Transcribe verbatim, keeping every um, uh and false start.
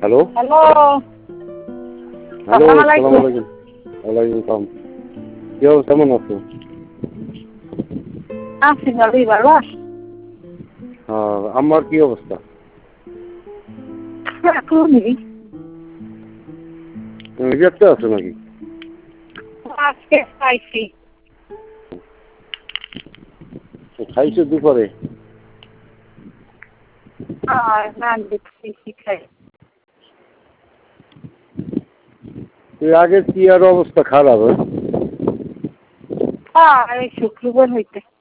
Hello hello hello আসসালামু আসসালামু আলাইকুম। আলাইকুম। ওয়ালাইকুম আসসালাম। কি অবস্থা, কেমন আছো? আছি ভালোই, ভালো আছি। হ্যাঁ, আমার কি অবস্থা? এখনই রিজেক্টে আছো নাকি? আজকে খাইছি। খাইছো দুপুরে? আর না দেখছি খাই। তুই আগের কি আর অবস্থা খারাপ? হ্যাঁ হ্যাঁ এই শুক্রবার হইতে